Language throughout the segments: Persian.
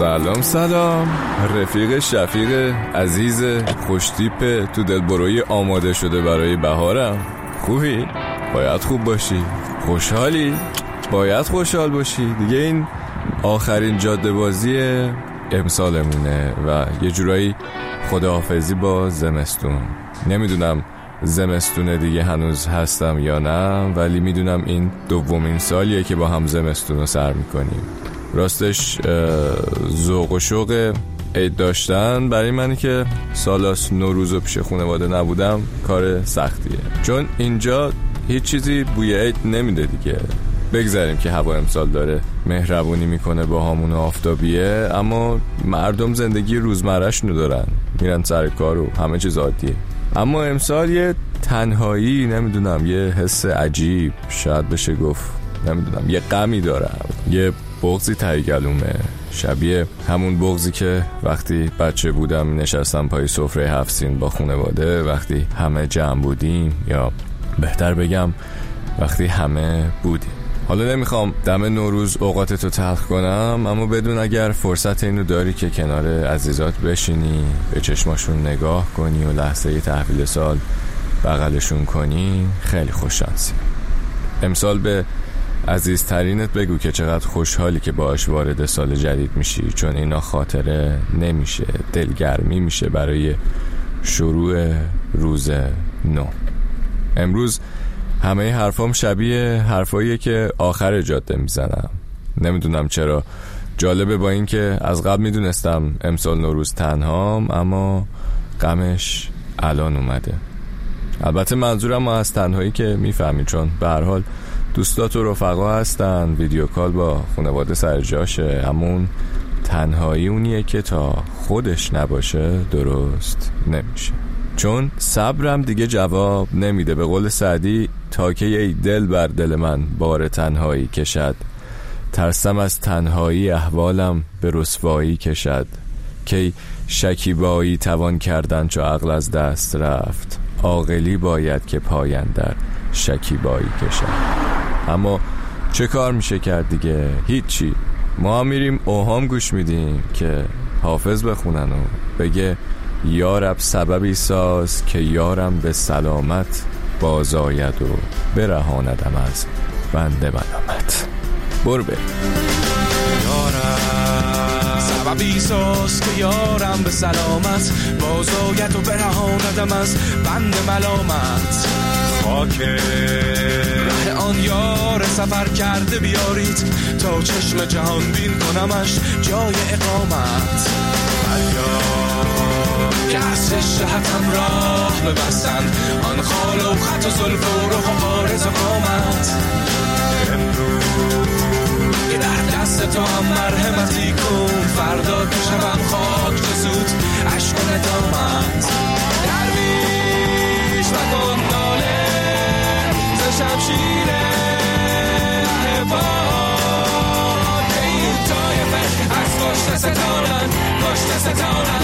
سلام رفیق شفیق عزیز خوشتیپ تو دلبروی آماده شده برای بهارم. خوبی؟ باید خوب باشی. خوشحالی؟ باید خوشحال باشی. دیگه این آخرین جاده بازی امسالمونه و یه جورایی خداحافظی با زمستون. نمیدونم زمستون دیگه هنوز هستم یا نه، ولی میدونم این دومین سالیه که با هم زمستون رو سر میکنیم. راستش ذوق و شوق عید داشتن برای منی که سالاس نوروز و پیش خانواده نبودم کار سختیه، چون اینجا هیچ چیزی بوی عید نمیده دیگه. بگذاریم که هوا امسال داره مهربونی میکنه با همون آفتابیه، اما مردم زندگی روزمره‌شونو دارن، میرن سر کار و همه چیز عادیه. اما امسال یه تنهایی، نمیدونم، یه حس عجیب، شاید بشه گفت نمیدونم، یه غمی دارم، یه بغضی ته گلومه، شبیه همون بغضی که وقتی بچه بودم نشستم پای سفره 7 سین با خانواده، وقتی همه جمع بودیم، یا بهتر بگم وقتی همه بودیم. حالا نمیخوام دم نوروز اوقاتتو تلخ کنم، اما بدون اگر فرصت اینو داری که کنار عزیزات بشینی، به چشماشون نگاه کنی و لحظه تحویل سال بغلشون کنی، خیلی خوششانسی. امسال به عزیزترینت بگو که چقدر خوشحالی که باهاش وارد سال جدید میشی، چون اینا خاطره نمیشه، دلگرمی میشه برای شروع روز نو. امروز همه حرفام شبیه حرفاییه که آخر جاده میزنم. نمیدونم چرا، جالبه با این که از قبل میدونستم امسال نوروز تنهام، اما غمش الان اومده. البته منظورم از تنهایی که میفهمی، چون به هر حال دوستات و رفقا هستن، ویدیو کال با خانواده سر جاشه، همون تنهایی اونیه که تا خودش نباشه درست نمیشه. چون صبرم دیگه جواب نمیده. به قول سعدی، تا که ای دل بر دل من بار تنهایی کشد، ترسم از تنهایی احوالم به رسوایی کشد، که شکیبایی توان کردن چو عقل از دست رفت، عاقلی باید که پایندر شکیبایی کشد. اما چه کار میشه کرد دیگه؟ هیچی. ما هم میریم اوهام گوش میدیم که حافظ بخونن و بگه یارب سببی ساز که یارم به سلامت باز آید و برهاندم از بنده ملامت. برو بریم. یارم سببی ساز که یارم به سلامت باز آید و برهاندم از بنده ملامت. خاک ره آن یار سفر کرده بیارید، تا چشم جهان بین کنمش جای اقامت. که از شهتم راه ببستن آن خال و خط و زلف و رخ و عارض و قامت. که در دست تو هم مرحمتی کن، فردا که شبم خاک رسود عشق و ندامت. درویش مکن ناله ز شمشیر احباب، که این طایفه از کشته ستانن، کشته ستانن.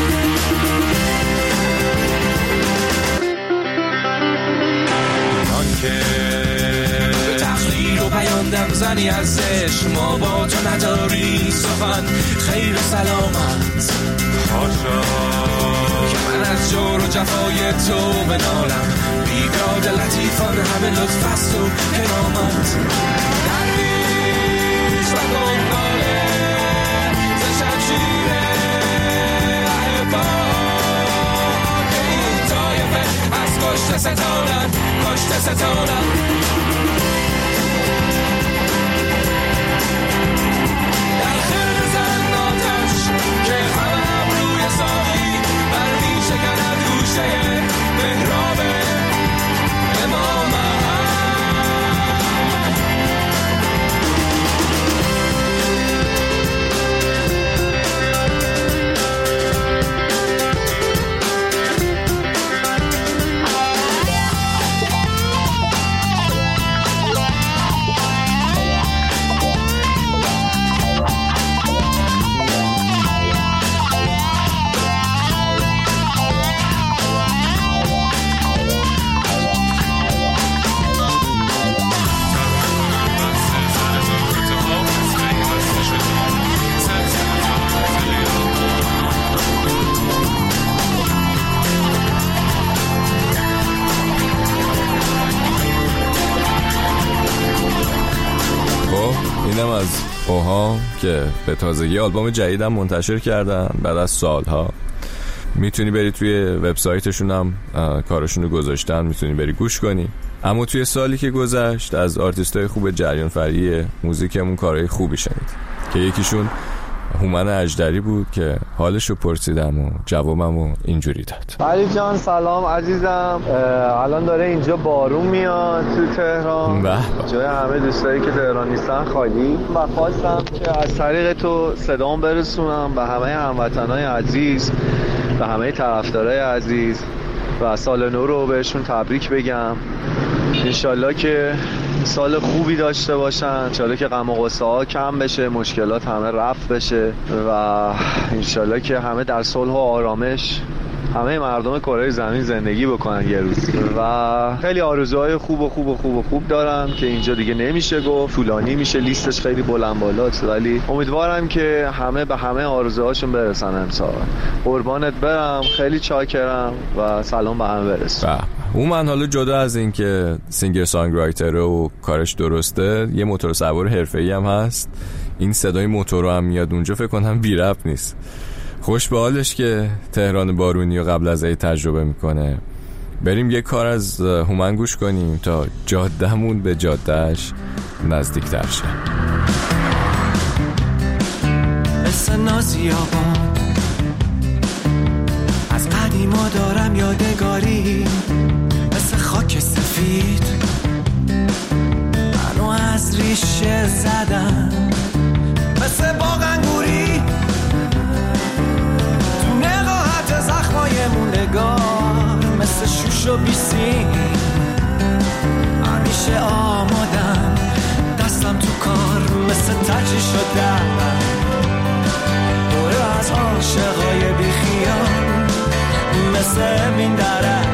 به تقدیر و پیاندم زنی ارزش، ما با تو نداری سخن خیر و سلامت. خاشا که من از جور و جفای تو بنالم، بیداد لطیفان همه لطف است و کرامت. درویش و گنگاله ز شمشیر احباب، که این طایفه از کشته ستانن، کشته ستانن. در خرد زن آتش که همه روی ساقی بر می شکند گوشه محراب امامت. اوهام که به تازگی آلبوم جدیدم منتشر کردن بعد از سالها. میتونی بری توی وبسایتشون هم کارشون رو گذاشتن، میتونی بری گوش کنی. اما توی سالی که گذشت از آرتیستای خوب جریان فرعی موزیکمون کارهای خوبی شنید که یکیشون هومن اژدری بود که حالشو پرسیدم و جوابمو اینجوری داد. علی جان سلام عزیزم، الان داره اینجا بارون میاد تو تهران، جای همه دوستایی که تهران نیستن خالی و خواستم که از طریق تو صدام برسونم به همه هموطنای عزیز، به همه طرفدارای عزیز و سال نو رو بهشون تبریک بگم. انشالله که سال خوبی داشته باشن، انشالله که غم و غصه ها کم بشه، مشکلات همه رفع بشه و انشالله که همه در صلح و آرامش همه مردم کره زمین زندگی بکنن یه روز. و خیلی آرزوهای خوب دارم که اینجا دیگه نمیشه گفت، طولانی میشه، لیستش خیلی بلند بالاست، ولی امیدوارم که همه به همه آرزوهاشون برسن امسال. قربانت برم، خیلی چاکرم و سلام به همه برسون. من حالا جدا از این که سینگر سانگرایتر و کارش درسته، یه موتور سوار حرفه‌ای هم هست. این صدای موتور هم میاد اونجا، فکر کنم بی ربط نیست. خوش به حالش که تهران بارونی و قبل از عید تجربه میکنه. بریم یه کار از هومن گوش کنیم تا جادهمون به جادهش نزدیکتر شه. مثل نازی آباد از قدیما دارم یادگاری، مثل خاک سفید منو از ریشه زدم، مثل باغ انگوری تو نقاهت زخمای موندگار، مثل شوش و بیسیم همیشه آمادم، دستم تو کار مثل ترجیح شدم، دوره از عاشقای بیخیال مثل این درک،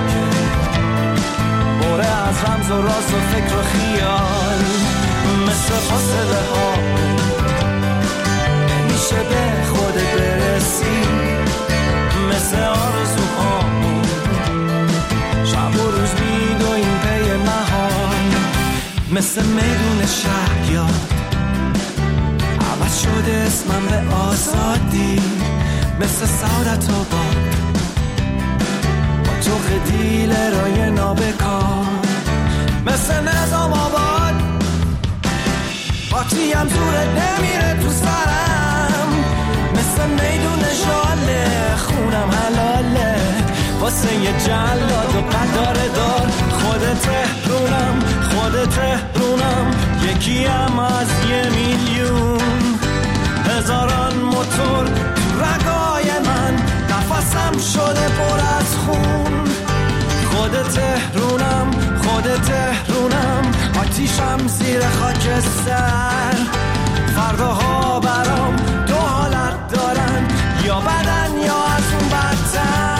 بوره از رمز و راز و فکر و خیال، مثل فاصله ها نمیشه به خودت برسی، مثل آرزوها شب و روز میدویم پی محال، مثل میدون شهریار عوض شده اسمم به آزادی، مثل سعادت آباد تو خدیل رای نابکار، مثل نظام آباد باتی هم زورت نمیره تو سرم، مثل میدون شاله خونم حلاله واسه یه جلاد و قداره دار، خود تهرونم یکی هم از 1,000,000، هزاران موتور تو رگای من، نفسم شده پر از خون، خود تهرونم آتیشم زیر خاکستر، فرداها برام دو حالت دارن، یا بدن یا از اون بدتر.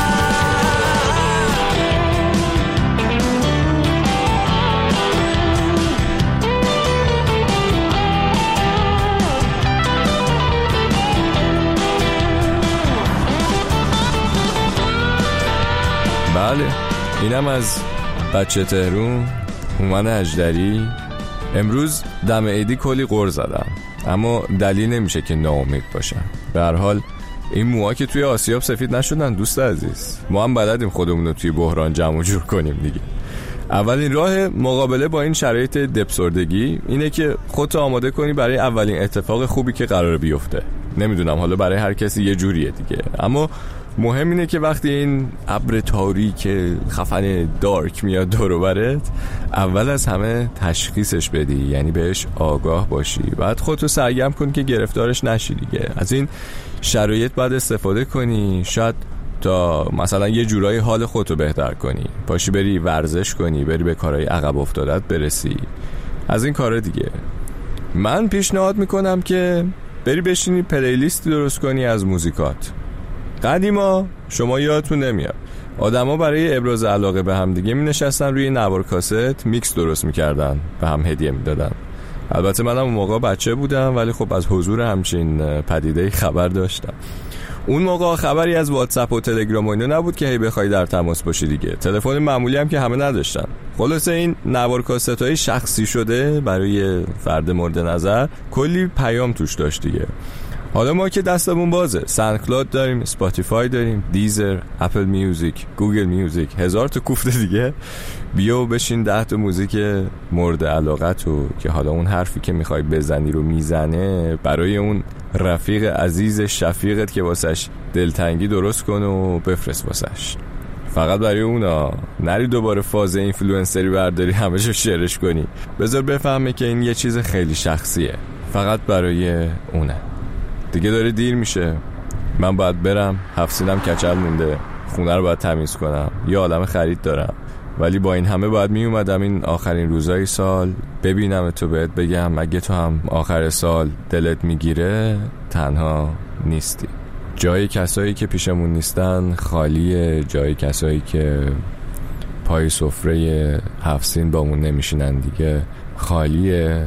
بله، اینم از بچه تهرون هومن اژدری. امروز دم عیدی کلی غر زدم، اما دلیل نمیشه که ناامید باشم. به هر حال این موها که توی آسیاب سفید نشدن دوست عزیز، ما هم بلدیم خودمون رو توی بحران جمع جور کنیم دیگه. اولین راه مقابله با این شرایط دپسردگی اینه که خودت آماده کنی برای اولین اتفاق خوبی که قراره بیفته. نمیدونم حالا برای هر کسی یه جوریه دیگه، اما مهم اینه که وقتی این ابر تاریک خفن دارک میاد دور و برت، اول از همه تشخیصش بدی، یعنی بهش آگاه باشی، بعد خودتو سرگرم کن که گرفتارش نشی دیگه. از این شرایط باید استفاده کنی، شاید تا مثلا یه جورایی حال خودتو بهتر کنی، پاشی بری ورزش کنی، بری به کارهای عقب افتادت برسی، از این کارا دیگه. من پیشنهاد میکنم که بری بشینی پلیلیستی درست کنی از موزیکات. قدیما شما یادتون نمیاد آدما برای ابراز علاقه به هم دیگه می نشستن روی نوار کاست میکس درست میکردن، به هم هدیه میدادن. البته منم اون موقع بچه بودم، ولی خب از حضور همچین پدیده‌ای خبر داشتم. اون موقع خبری از واتساپ و تلگرام و اینا نبود که هی بخوای در تماس باشی دیگه. تلفن معمولی هم که همه نداشتن. خلاصه این نوار کاست‌های شخصی شده برای فرد مورد نظر کلی پیام توش داشت دیگه. حالا ما که دستمون بازه، ساندکلاود داریم، اسپاتیفای داریم، دیزر، اپل میوزیک، گوگل میوزیک، هزار تا کوفت دیگه. بیا و بشین 10 تا موزیک مورد علاقتو که حالا اون حرفی که میخوای بزنی رو میزنه برای اون رفیق عزیز شفیقت که واسش دلتنگی درست کن و بفرست واسش. فقط برای اونا نری دوباره فاز اینفلوئنسری برداری همه‌شو شیرش کنی. بذار بفهمه که این یه چیز خیلی شخصیه، فقط برای اونه. دیگه داره دیر میشه، من باید برم، هفسینم کچل مونده، خونه رو باید تمیز کنم، یه عالم خرید دارم. ولی با این همه باید می اومدم این آخرین روزای سال ببینم تو، بهت بگم اگه تو هم آخر سال دلت میگیره تنها نیستی. جای کسایی که پیشمون نیستن خالیه، جای کسایی که پای سفره هفسین بامون نمیشینن دیگه خالیه.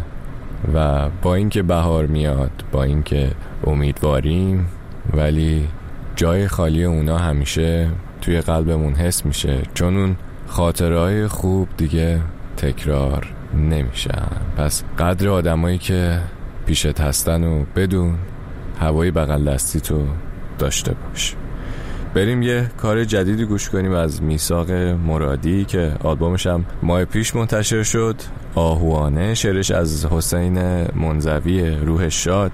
و با اینکه بهار میاد، با اینکه امیدواریم، ولی جای خالی اونا همیشه توی قلبمون حس میشه، چون اون خاطرهای خوب دیگه تکرار نمیشن. پس قدر آدمایی که پیشت هستن و بدون، هوای بغل دستی تو داشته باش. بریم یه کار جدیدی گوش کنیم از میثاق مرادی که آلبومش هم ماه پیش منتشر شد، آهوانه. شعرش از حسین منزوی، روح شاد.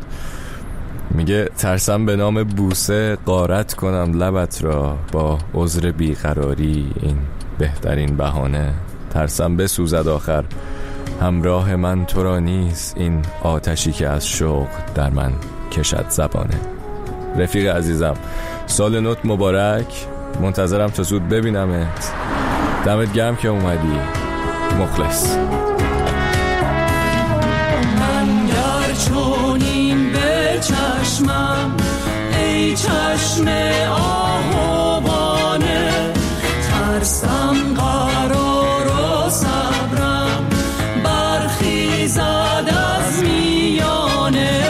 میگه ترسم به نام بوسه غارت کنم لبت را، با عذر بیقراری این بهترین بهانه. ترسم بسوزد آخر همراه من تو را نیست، این آتشی که از شوق در من کشد زبانه. رفیق عزیزم، سال نوت مبارک. منتظرم تا زود ببینمت. دمت گرم که اومدی. مخلص. من گر چونین به چشمم ای چشم آهوانه، ترسم قرار و صبرم برخیزد از میانه.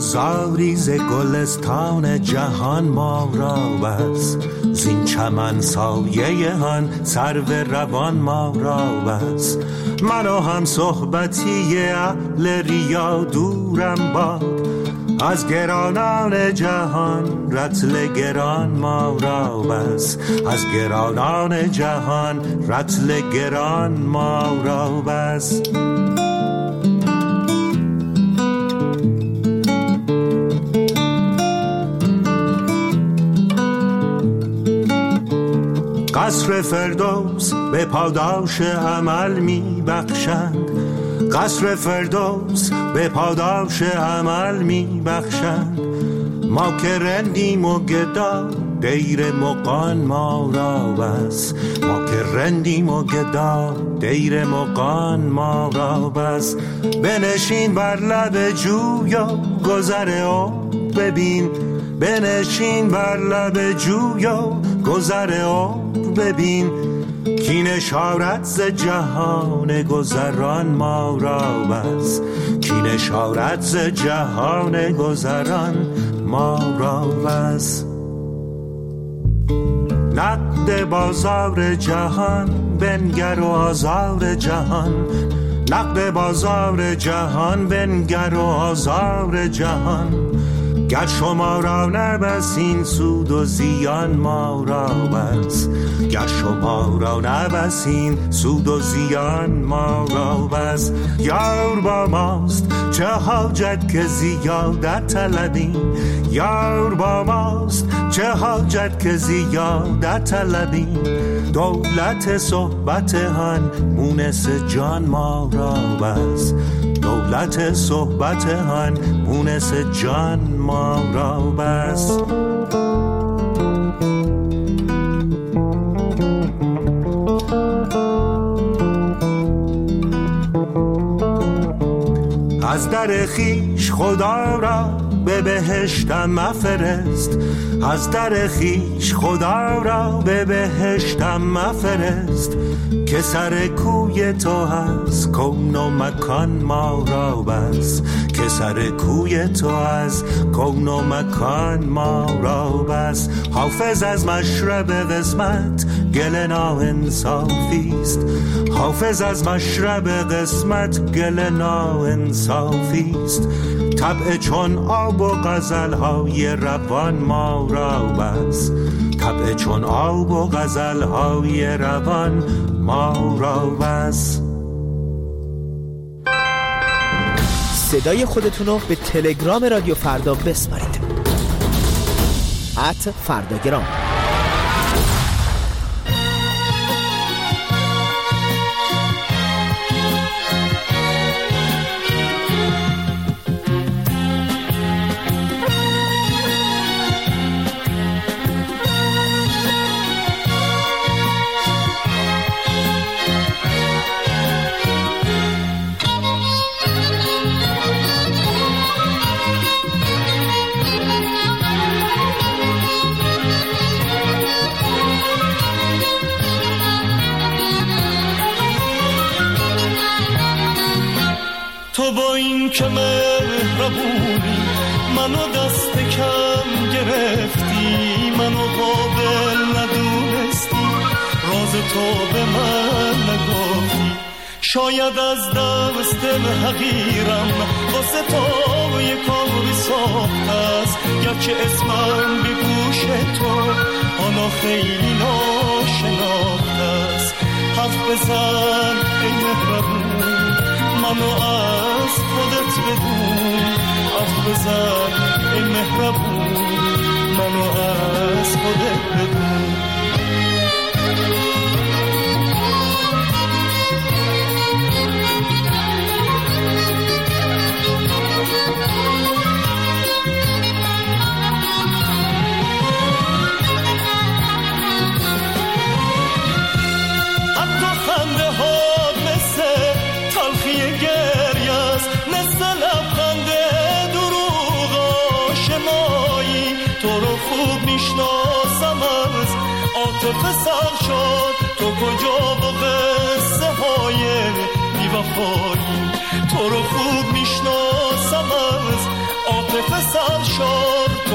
گلزاری ز گلستان جهان ما را بس، زین چمن سایه هن سرو روان ما را بس. منو هم صحبتی اهل ریا دورم باد، از گرانان جهان رطل گران ما را بس، از گرانان جهان رطل گران ما را بس. قصر فردوس به پاداش عمل می بخشند، قصر فردوس به پاداش عمل می بخشند. ما که رندیم و گدا دیر مغان ما را بس، ما که رندیم و گدا دیر مغان ما را بس. بنشین بر لب جویا گذر او ببین، بنشین بر لب جویا گذر او ببین. کی نشارت ز جهان گذران ما را بس، کی نشارت ز جهان گذران ما را بس. نقد بازار جهان بنگر و آزار جهان، نقد بازار جهان بنگر و آزار جهان. گر شما را نبسین سود و زیان ما را بس، گر شما را نبسین سود و زیان ما را بس. یار با ماست چه حاجت که زیادت طلبیم، یار با ماست چه حاجت که زیادت طلبیم. دولت صحبت هن مونس جان ما را بس، دولت صحبت هن مونس جان ما را بس. از در خیش خدا را به بهشتم مفرست، از در خیش خدا را به بهشتم مفرست. که سر کوی تو هست کون و مکان ما را بس، که سر کوی تو از کون و مکان ما را بس. حافظ از مشرب قسمت گل ناانصافیست، حافظ از مشرب قسمت گل ناانصافیست. طبع چون آب و غزل‌های روان ما را بس، طبع چون آب و غزل‌های روان ما را بس. صدای خودتونو به تلگرام رادیو فردا بسپارید. @فرداگرام. تو با این که مهربونی منو دست کم گرفتی، منو قابل ندونستی، راز تو به من نگفتی. شاید از دست حقیرم واسه تو یک کاری ساخته است، گرچه اسمم به گوش تو حالا خیلی ناشناخته است. حرف بزن ای مهربون منو از خودت بدون، حرف بزن ای مهربون منو از خودت بدون. عاطفه سر شد تو کجا با قصه های بی‌وفایی، تو رو خوب میشناسم از عاطفه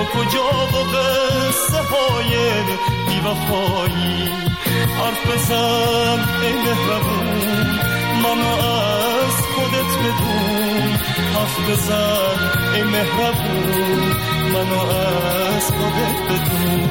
کجا و قصه های بی‌وفایی حرف بزن ای مهربون منو از خودت بدون حرف بزن ای مهربون منو از خودت بدون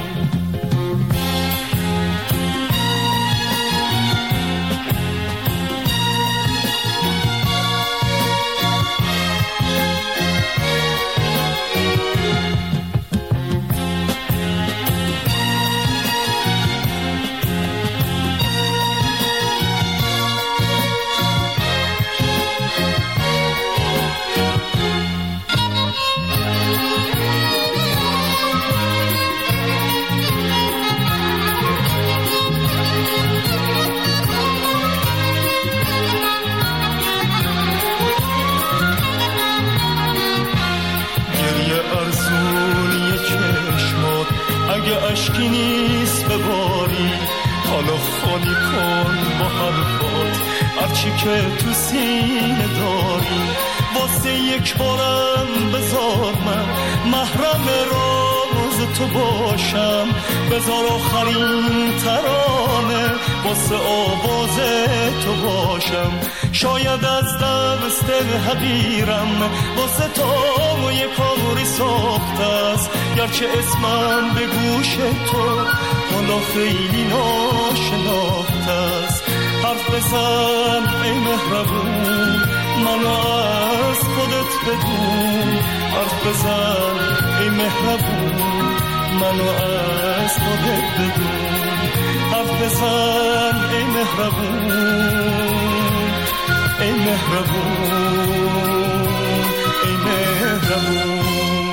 اشکی نیست بباری حالا خالی کن با حرفات هرچی که تو سینه داری واسه یک بارم بذار من محرم راز تو باشم بذار آخرین ترانه واسه آواز تو باشم شاید از دست حقیرم واسه تو یک کاری ساخته است گرچه اسمم به گوش تو حالا خیلی ناشناخته است حرف بزن ای مهربون منو از خودت بدون حرف بزن ای مهربون منو از خودت بدون حرف بزن ای مهربون ای مهربون ای مهربون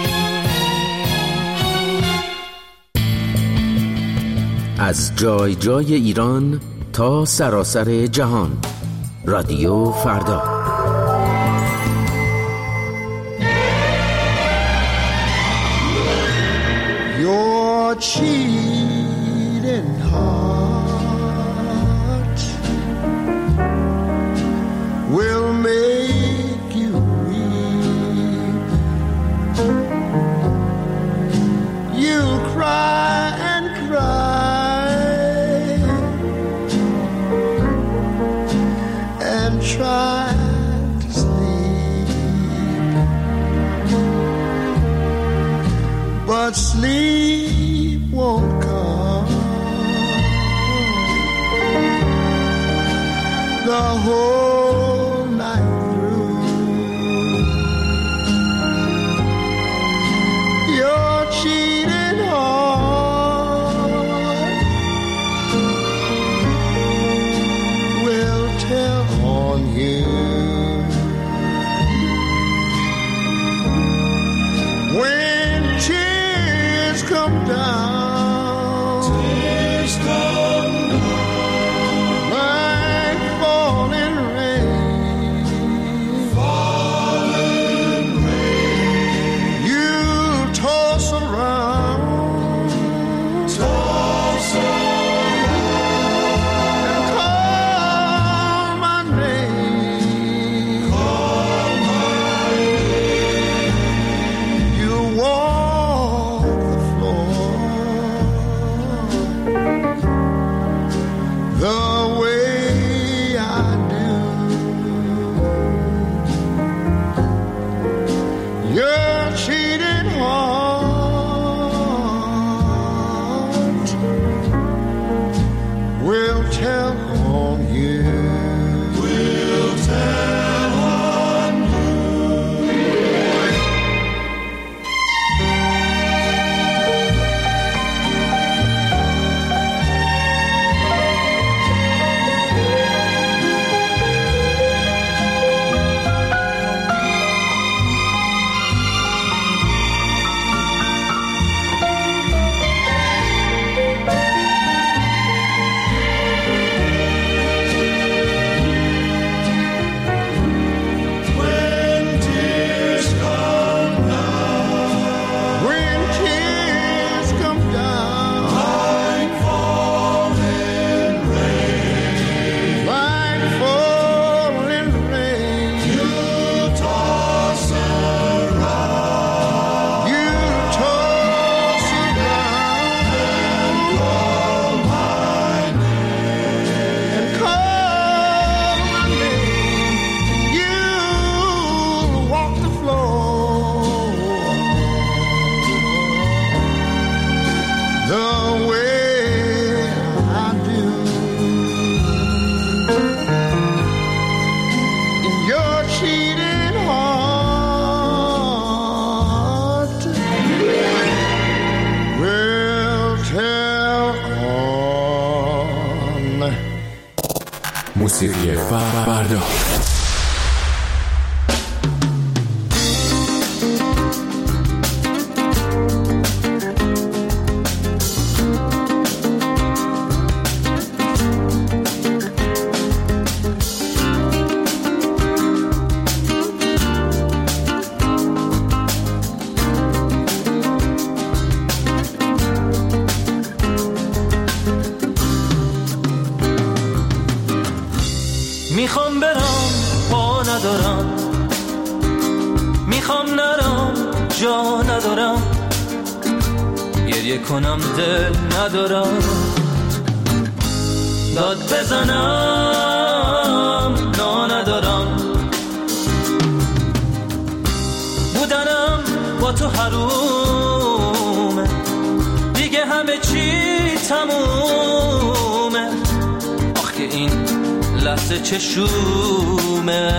از جای جای ایران تا سراسر جهان رادیو فردا Your cheating heart will make you weep. You'll cry and cry and try to sleep, but sleep won't come. The whole night through your cheating heart will tell on you. When tears come down, tears come down like falling rain, falling rain. You toss around, toss around, and call my name, call my name. You walk the floor the way I do. Your cheating heart will tell on you. Will tell on you. موسیقی فردا. میخوام برم پا ندارم، میخوام نرم جا ندارم، گریه کنم دل ندارم، داد بزنم نا ندارم، بودنم با تو حرومه، دیگه همه چی تمومه، آخ که این لحظه چشومه،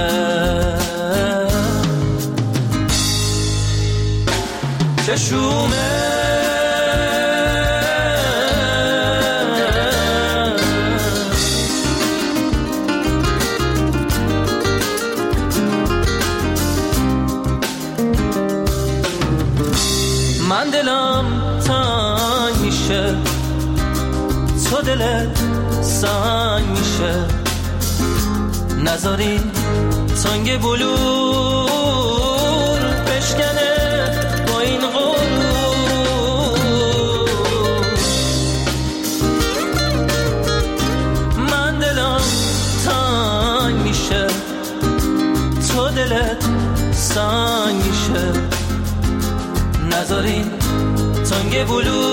چشومه. من دلم تنگ میشه، تو دلت سنگ میشه، نذاری تنگ بلور بشکنه با این غرور. من دلم تنگ میشه، تو دلت سنگ میشه، نذاری تنگ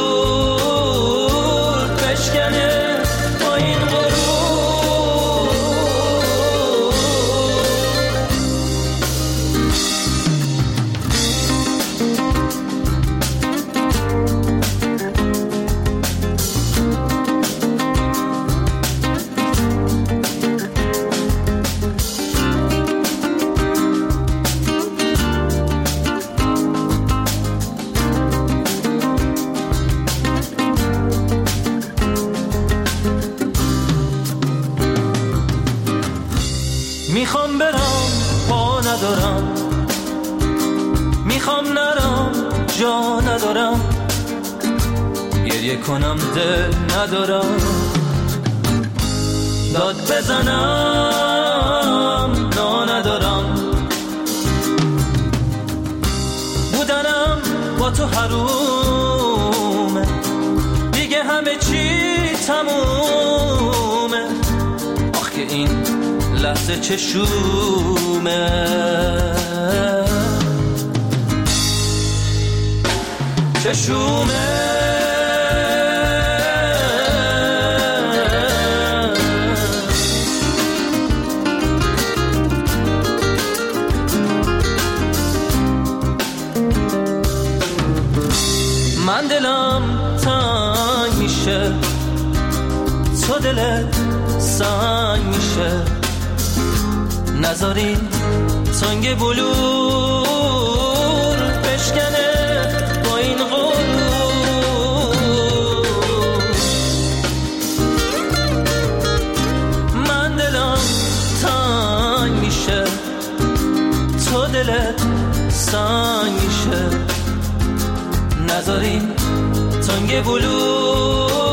بلور بشکنه با این غرور. میخوام برم پا ندارم، میخوام نرم جا ندارم، گریه کنم دل ندارم، داد بزنم نا ندارم، بودنم با تو حرومه، دیگه همه چی تمومه، آخ که این لحظه چشومه، چشومه. من دلم تنگ میشه، تو دلت سنگ میشه، نذاری تنگ بلور بشکنه با این غرور. من دلم تنگ میشه، تو دلت سنگ میشه، نذاری تنگ بلور